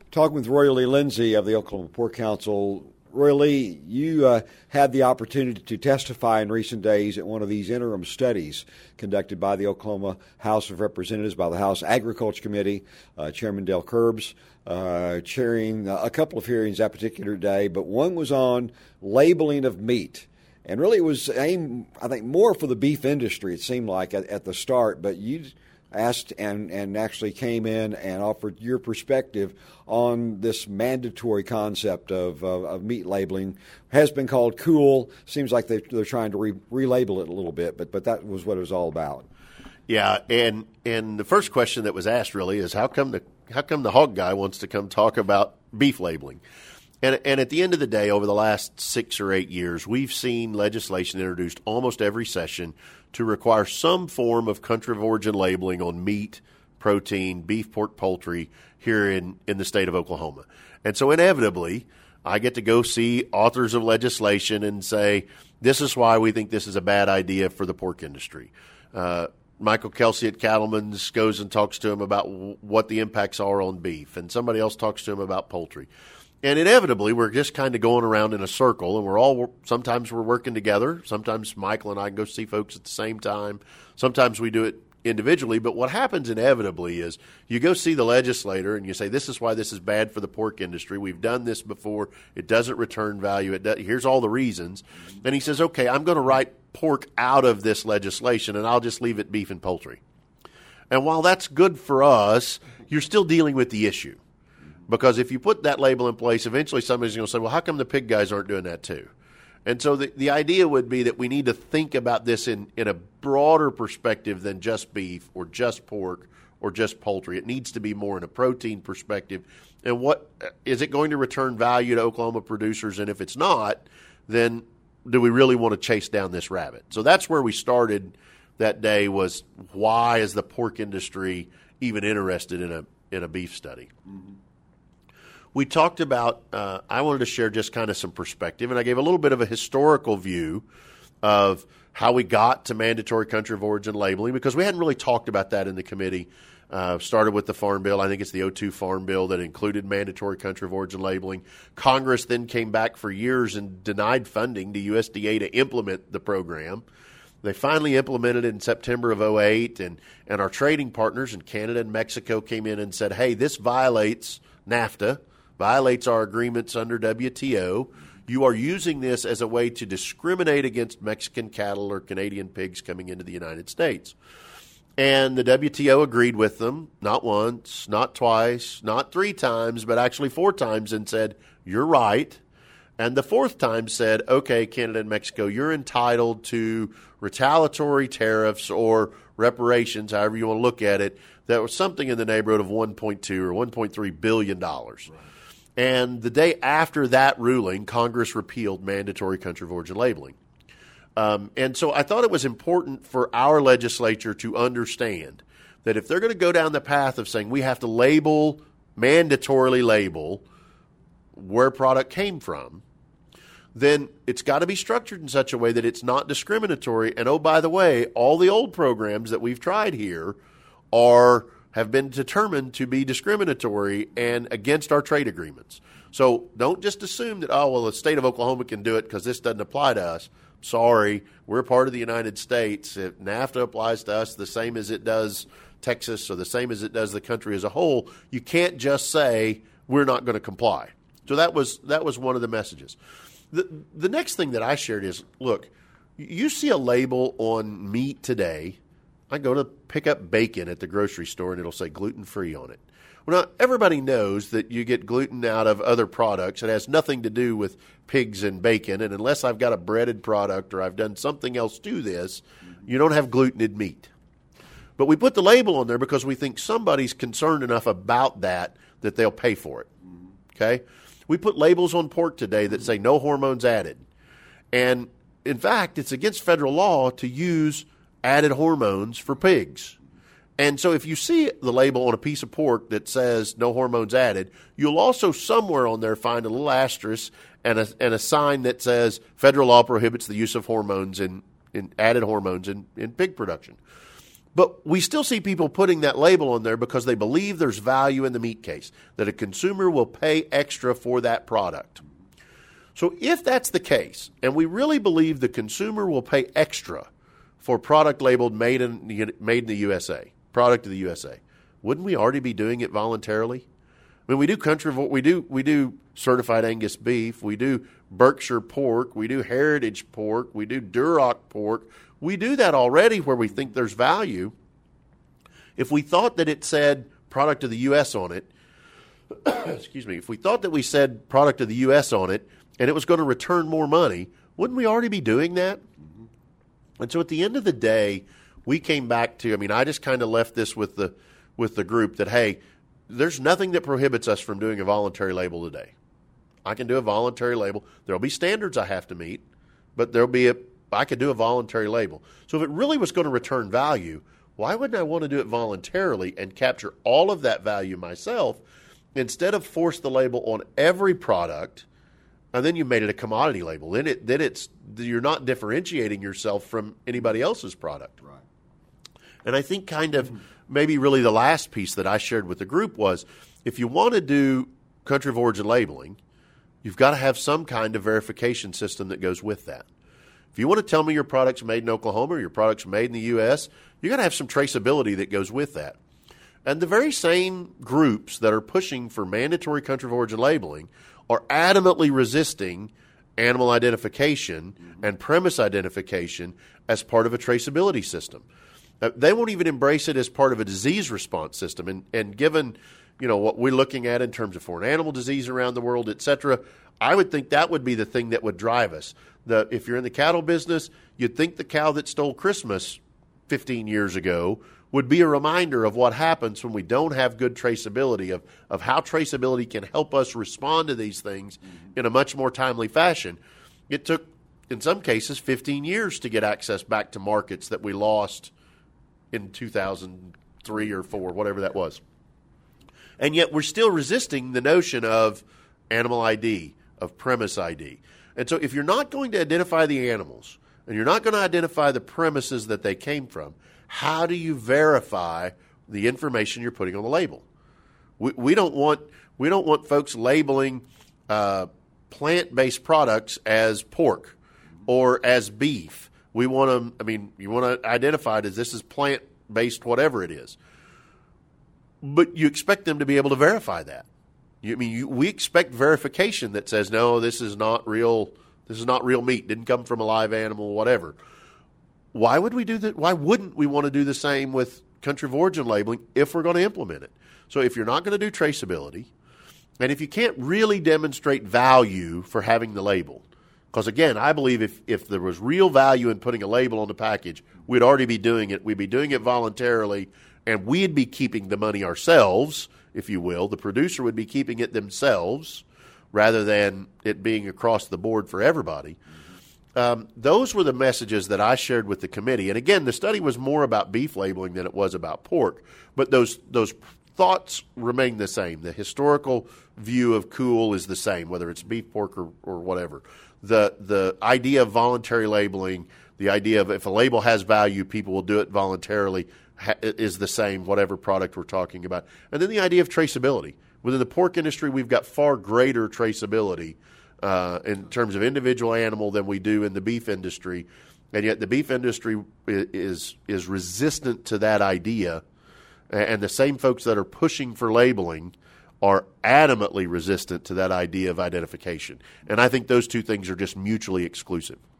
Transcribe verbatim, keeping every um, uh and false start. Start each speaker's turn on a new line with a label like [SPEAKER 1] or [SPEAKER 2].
[SPEAKER 1] talking with Roy Lee Lindsay of the Oklahoma Pork Council. Roy Lee, you uh, had the opportunity to testify in recent days at one of these interim studies conducted by the Oklahoma House of Representatives, by the House Agriculture Committee, uh, Chairman Dale Curbs, uh, chairing a couple of hearings that particular day, but one was on labeling of meat. And really it was aimed, I think, more for the beef industry, it seemed like, at, at the start, but you asked and, and actually came in and offered your perspective on this mandatory concept of, of, of meat labeling. Has been called cool. Seems like they, they're trying to re, relabel it a little bit, but but that was what it was all about.
[SPEAKER 2] Yeah, and and the first question that was asked really is how come the how come the hog guy wants to come talk about beef labeling? And and at the end of the day, over the last six or eight years, we've seen legislation introduced almost every session to require some form of country of origin labeling on meat, protein, beef, pork, poultry here in, in the state of Oklahoma. And so inevitably, I get to go see authors of legislation and say, this is why we think this is a bad idea for the pork industry. Uh, Michael Kelsey at Cattleman's goes and talks to him about w- what the impacts are on beef, and somebody else talks to him about poultry. And inevitably, we're just kind of going around in a circle, and we're all sometimes we're working together. Sometimes Michael and I can go see folks at the same time. Sometimes we do it individually. But what happens inevitably is you go see the legislator and you say, this is why this is bad for the pork industry. We've done this before. It doesn't return value. It does, here's all the reasons. And he says, okay, I'm going to write pork out of this legislation, and I'll just leave it beef and poultry. And while that's good for us, you're still dealing with the issue. Because if you put that label in place, eventually somebody's going to say, well, how come the pig guys aren't doing that too? And so the, the idea would be that we need to think about this in, in a broader perspective than just beef or just pork or just poultry. It needs to be more in a protein perspective. And what is it going to return value to Oklahoma producers? And if it's not, then do we really want to chase down this rabbit? So that's where we started that day, was why is the pork industry even interested in a in a beef study? Mm-hmm. We talked about, uh, I wanted to share just kind of some perspective, and I gave a little bit of a historical view of how we got to mandatory country of origin labeling, because we hadn't really talked about that in the committee. Uh, started with the Farm Bill. I think it's the oh two Farm Bill that included mandatory country of origin labeling. Congress then came back for years and denied funding to U S D A to implement the program. They finally implemented it in September of oh eight, and, and our trading partners in Canada and Mexico came in and said, hey, this violates NAFTA, violates our agreements under W T O. You are using this as a way to discriminate against Mexican cattle or Canadian pigs coming into the United States. And the W T O agreed with them, not once, not twice, not three times, but actually four times, and said, you're right. And the fourth time said, okay, Canada and Mexico, you're entitled to retaliatory tariffs or reparations, however you want to look at it, that was something in the neighborhood of one point two or one point three billion dollars. Right. And the day after that ruling, Congress repealed mandatory country of origin labeling. Um, and so I thought it was important for our legislature to understand that if they're going to go down the path of saying we have to label, mandatorily label, where product came from, then it's got to be structured in such a way that it's not discriminatory. And, oh, by the way, all the old programs that we've tried here are have been determined to be discriminatory and against our trade agreements. So don't just assume that, oh, well, the state of Oklahoma can do it because this doesn't apply to us. Sorry, we're part of the United States. If NAFTA applies to us the same as it does Texas or the same as it does the country as a whole, you can't just say we're not going to comply. So that was that was one of the messages. The, the next thing that I shared is, look, you see a label on meat today. I go to pick up bacon at the grocery store, and it'll say gluten-free on it. Well, now, everybody knows that you get gluten out of other products. It has nothing to do with pigs and bacon, and unless I've got a breaded product or I've done something else to this, you don't have gluten in meat. But we put the label on there because we think somebody's concerned enough about that that they'll pay for it, okay? We put labels on pork today that say no hormones added. And, in fact, it's against federal law to use added hormones for pigs. And so if you see the label on a piece of pork that says no hormones added, you'll also somewhere on there find a little asterisk and a, and a sign that says federal law prohibits the use of hormones in, in added hormones in, in pig production. But we still see people putting that label on there because they believe there's value in the meat case, that a consumer will pay extra for that product. So if that's the case, and we really believe the consumer will pay extra for product labeled made in the, made in the U S A, product of the U S A, wouldn't we already be doing it voluntarily? I mean, we do country, we do we do certified Angus beef, we do Berkshire pork, we do heritage pork, we do Duroc pork. We do that already where we think there's value. If we thought that it said product of the U S on it, excuse me, if we thought that we said product of the U S on it and it was going to return more money, wouldn't we already be doing that? Mm-hmm. And so at the end of the day, we came back to, I mean, I just kind of left this with the with the group that, hey, there's nothing that prohibits us from doing a voluntary label today. I can do a voluntary label. There'll be standards I have to meet, but there'll be a I could do a voluntary label. So if it really was going to return value, why wouldn't I want to do it voluntarily and capture all of that value myself instead of force the label on every product and then you made it a commodity label? Then it then it's you're not differentiating yourself from anybody else's product.
[SPEAKER 1] Right.
[SPEAKER 2] And I think kind of maybe really the last piece that I shared with the group was if you want to do country of origin labeling, you've got to have some kind of verification system that goes with that. If you want to tell me your product's made in Oklahoma or your product's made in the U S, you got to have some traceability that goes with that. And the very same groups that are pushing for mandatory country of origin labeling are adamantly resisting animal identification mm-hmm. and premise identification as part of a traceability system. Now, they won't even embrace it as part of a disease response system. And, and given, you know, what we're looking at in terms of foreign animal disease around the world, et cetera, I would think that would be the thing that would drive us. The, if you're in the cattle business, you'd think the cow that stole Christmas fifteen years ago would be a reminder of what happens when we don't have good traceability, of, of how traceability can help us respond to these things mm-hmm. in a much more timely fashion. It took, in some cases, fifteen years to get access back to markets that we lost in two thousand three or four, whatever that was. And yet we're still resisting the notion of animal I D, of premise I D. And so if you're not going to identify the animals and you're not going to identify the premises that they came from, how do you verify the information you're putting on the label? We, we don't want we don't want folks labeling uh, plant-based products as pork or as beef. We want them. I mean, you want to identify it as this is plant-based, whatever it is. But you expect them to be able to verify that. You, I mean, you, we expect verification that says, no, this is not real. This is not real meat. Didn't come from a live animal, whatever. Why would we do that? Why wouldn't we want to do the same with country of origin labeling if we're going to implement it? So if you're not going to do traceability, and if you can't really demonstrate value for having the label, because again, I believe if, if there was real value in putting a label on the package, we'd already be doing it. We'd be doing it voluntarily, and we'd be keeping the money ourselves, if you will. The producer would be keeping it themselves rather than it being across the board for everybody. Um, those were the messages that I shared with the committee. And again, the study was more about beef labeling than it was about pork, but those those thoughts remain the same. The historical view of cool is the same, whether it's beef, pork, or, or whatever. The the idea of voluntary labeling, the idea of if a label has value, people will do it voluntarily, ha- is the same, whatever product we're talking about. And then the idea of traceability. Within the pork industry, we've got far greater traceability uh, in terms of individual animal than we do in the beef industry. And yet the beef industry is is resistant to that idea. And the same folks that are pushing for labeling are adamantly resistant to that idea of identification. And I think those two things are just mutually exclusive.